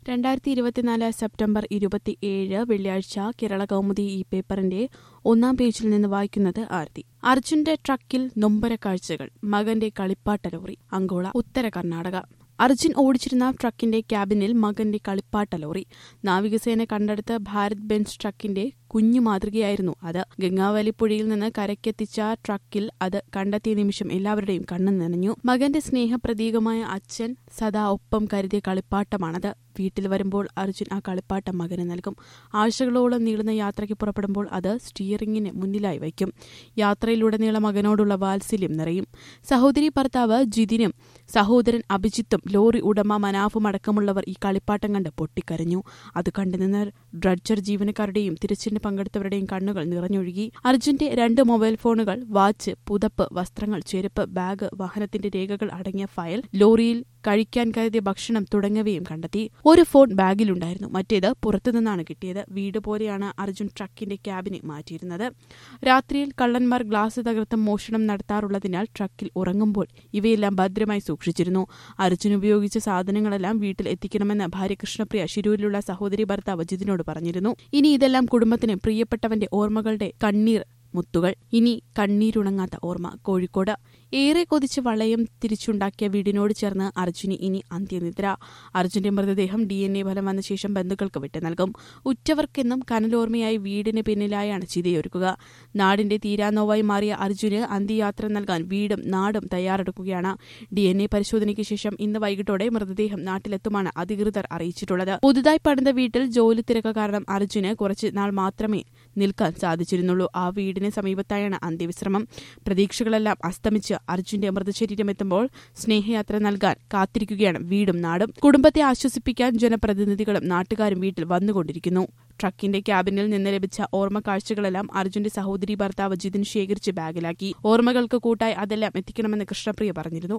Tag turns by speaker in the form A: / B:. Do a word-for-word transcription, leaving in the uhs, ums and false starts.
A: രണ്ടായിരത്തി ഇരുപത്തിനാല് സെപ്റ്റംബർ ഇരുപത്തിയേഴ് വെള്ളിയാഴ്ച കേരള കൗമുദി ഈ പേപ്പറിന്റെ ഒന്നാം പേജിൽ നിന്ന് വായിക്കുന്നത് ആരതി. അർജുന്റെ ട്രക്കിൽ നൊമ്പര കാഴ്ചകൾ, മകന്റെ കളിപ്പാട്ട ലോറി. അങ്കോള, ഉത്തര കർണാടക. അർജുൻ ഓടിച്ചിരുന്ന ട്രക്കിന്റെ ക്യാബിനിൽ മകന്റെ കളിപ്പാട്ട ലോറി. നാവികസേന കണ്ടെടുത്ത ഭാരത് ബെൻസ് ട്രക്കിന്റെ കുഞ്ഞു മാതൃകയായിരുന്നു അത്. ഗംഗാവലിപ്പുഴയിൽ നിന്ന് കരയ്ക്കെത്തിച്ച ട്രക്കിൽ അത് കണ്ടെത്തിയ നിമിഷം എല്ലാവരുടെയും കണ്ണു നനഞ്ഞു. മകന്റെ സ്നേഹപ്രതീകമായ അച്ഛൻ സദാ ഒപ്പം കരുതിയ കളിപ്പാട്ടമാണത്. വീട്ടിൽ വരുമ്പോൾ അർജുൻ ആ കളിപ്പാട്ടം മകന് നൽകും. ആഴ്ചകളോളം നീളുന്ന യാത്രയ്ക്ക് പുറപ്പെടുമ്പോൾ അത് സ്റ്റിയറിംഗിന് മുന്നിലായി വയ്ക്കും. യാത്രയിലുടനീളം മകനോടുള്ള വാത്സല്യം നിറയും. സഹോദരി ഭർത്താവ് ജിതിനും സഹോദരൻ അഭിജിത്തും ലോറി ഉടമ മനാഫും അടക്കമുള്ളവർ ഈ കളിപ്പാട്ടം കണ്ട് പൊട്ടിക്കരഞ്ഞു. അത് കണ്ടുനിന്ന ഡ്രഡ്ജർ ജീവനക്കാരുടെയും തിരച്ചിലിന് പങ്കെടുത്തവരുടെയും കണ്ണുകൾ നിറഞ്ഞൊഴുകി. അർജുന്റെ രണ്ട് മൊബൈൽ ഫോണുകൾ, വാച്ച്, പുതപ്പ്, വസ്ത്രങ്ങൾ, ചെരുപ്പ്, ബാഗ്, വാഹനത്തിന്റെ രേഖകൾ അടങ്ങിയ ഫയൽ, ലോറിയിൽ കഴിക്കാൻ കരുതിയ ഭക്ഷണം തുടങ്ങിയവയും കണ്ടെത്തി. ഒരു ഫോൺ ബാഗിലുണ്ടായിരുന്നു, മറ്റേത് പുറത്തുനിന്നാണ് കിട്ടിയത്. വീട് പോലെയാണ് അർജുൻ ട്രക്കിന്റെ ക്യാബിനെ മാറ്റിയിരുന്നത്. രാത്രിയിൽ കള്ളന്മാർ ഗ്ലാസ് തകർത്ത് മോഷണം നടത്താറുള്ളതിനാൽ ട്രക്കിൽ ഉറങ്ങുമ്പോൾ ഇവയെല്ലാം ഭദ്രമായി സൂക്ഷിച്ചിരുന്നു. അർജുൻ ഉപയോഗിച്ച സാധനങ്ങളെല്ലാം വീട്ടിൽ എത്തിക്കണമെന്ന് ഭാര്യ കൃഷ്ണപ്രിയ ശിരൂരിലുള്ള സഹോദരി ഭർത്താവ് ജിതിനോട് പറഞ്ഞിരുന്നു. ഇനി ഇതെല്ലാം കുടുംബത്തിന് പ്രിയപ്പെട്ടവന്റെ ഓർമ്മകളുടെ കണ്ണീർ മുത്തുകൾ. ഇനി കണ്ണീരുണങ്ങാത്ത ഓർമ്മ. കോഴിക്കോട്, ഏറെ കൊതിച്ച് വളയം തിരിച്ചുണ്ടാക്കിയ വീടിനോട് ചേർന്ന് അർജുന് ഇനി അന്ത്യനിദ്ര. അർജുന്റെ മൃതദേഹം ഡി എൻ എ ഫലം വന്ന ശേഷം ബന്ധുക്കൾക്ക് വിട്ടു നൽകും. ഉറ്റവർക്കെന്നും കനലോർമ്മയായി വീടിന് പിന്നിലായാണ് ചിതയൊരുക്കുക. നാടിന്റെ തീരാനോവായി മാറിയ അർജുന് അന്ത്യയാത്ര നൽകാൻ വീടും നാടും തയ്യാറെടുക്കുകയാണ്. ഡി എൻ എ പരിശോധനയ്ക്ക് ശേഷം ഇന്ന് വൈകിട്ടോടെ മൃതദേഹം നാട്ടിലെത്തുമാണ് അധികൃതർ അറിയിച്ചിട്ടുള്ളത്. പുതുതായി പണിത വീട്ടിൽ ജോലി തിരക്ക് കാരണം അർജുന് കുറച്ച് നാൾ മാത്രമേ നിൽക്കാൻ സാധിച്ചിരുന്നുള്ളൂ. ആ വീടിന് സമീപത്തായാണ് അന്ത്യവിശ്രമം. പ്രതീക്ഷകളെല്ലാം അസ്തമിച്ച് അർജുന്റെ മൃതശരീരം എത്തുമ്പോൾ സ്നേഹയാത്ര നൽകാൻ കാത്തിരിക്കുകയാണ് വീടും നാടും. കുടുംബത്തെ ആശ്വസിപ്പിക്കാൻ ജനപ്രതിനിധികളും നാട്ടുകാരും വീട്ടിൽ വന്നുകൊണ്ടിരിക്കുന്നു. ട്രക്കിന്റെ ക്യാബിനിൽ നിന്ന് ലഭിച്ച ഓർമ്മ കാഴ്ചകളെല്ലാം അർജുന്റെ സഹോദരി ഭർത്താവ് ജിതിൻ ശേഖരിച്ച് ബാഗിലാക്കി. ഓർമ്മകൾക്ക് കൂട്ടായി അതെല്ലാം എത്തിക്കണമെന്ന് കൃഷ്ണപ്രിയ പറഞ്ഞിരുന്നു.